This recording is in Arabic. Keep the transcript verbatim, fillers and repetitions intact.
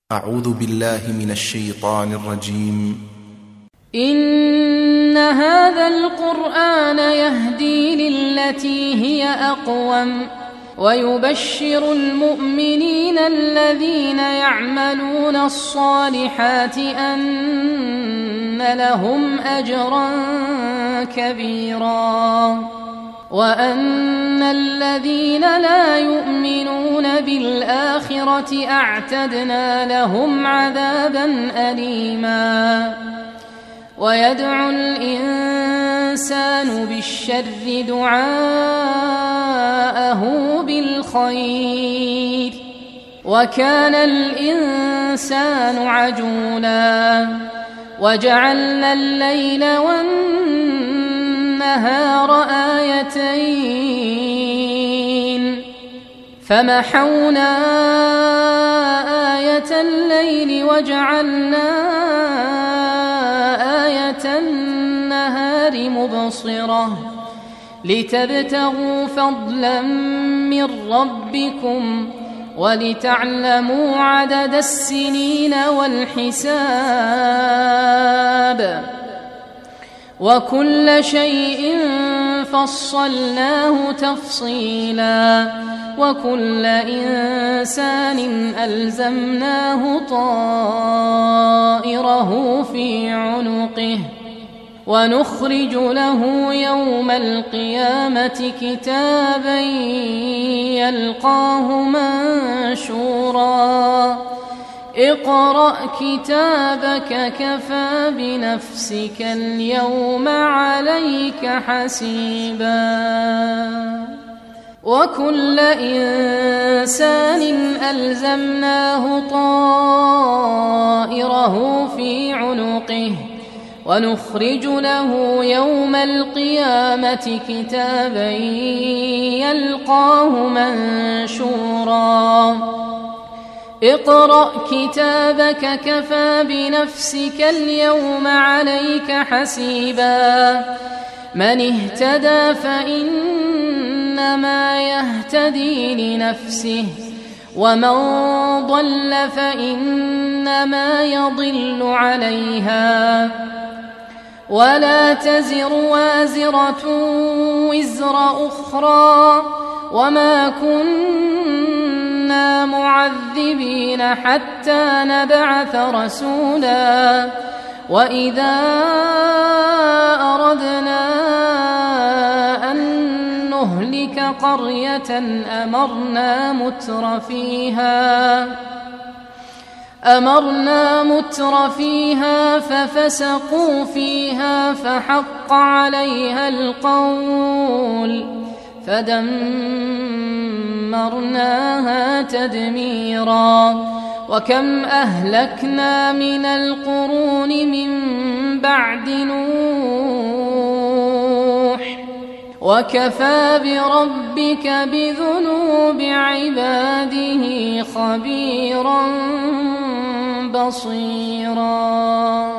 أعوذ بالله من الشيطان الرجيم. إن هذا القرآن يهدي للتي هي أقوم ويبشر المؤمنين الذين يعملون الصالحات أن لهم أجرا كبيرا وأن الذين لا يؤمنون بالآخرة أعتدنا لهم عذابا أليما. ويدعو الإنسان بالشر دعاءه بالخير وكان الإنسان عجولا. وجعلنا الليل والنهار آيتين فمحونا آية الليل وجعلنا آية النهار مبصرة لتبتغوا فضلا من ربكم ولتعلموا عدد السنين والحساب وكل شيء فصلناه تفصيلا وكل إنسان ألزمناه طائره في عنقه ونخرج له يوم القيامة كتابا يلقاه منشورا اقرأ كتابك كفى بنفسك اليوم عليك حسيبا وكل إنسان ألزمناه طائره في عنقه ونخرج له يوم القيامة كتابا يلقاه منشورا اقرأ كتابك كفى بنفسك اليوم عليك حسيبا من اهتدى فإنما يهتدي لنفسه ومن ضل فإنما يضل عليها ولا تزر وازرة وزر أخرى وما كنا معذبين حتى نبعث رسولا وإذا أردنا أن نهلك قرية أمرنا متر فيها أمرنا متر فيها ففسقوا فيها فحق عليها القول فدمرناها تدميرا وكم أهلكنا من القرون من بعد نوح وكفى بربك بذنوب عباده خبيرا بصيرا.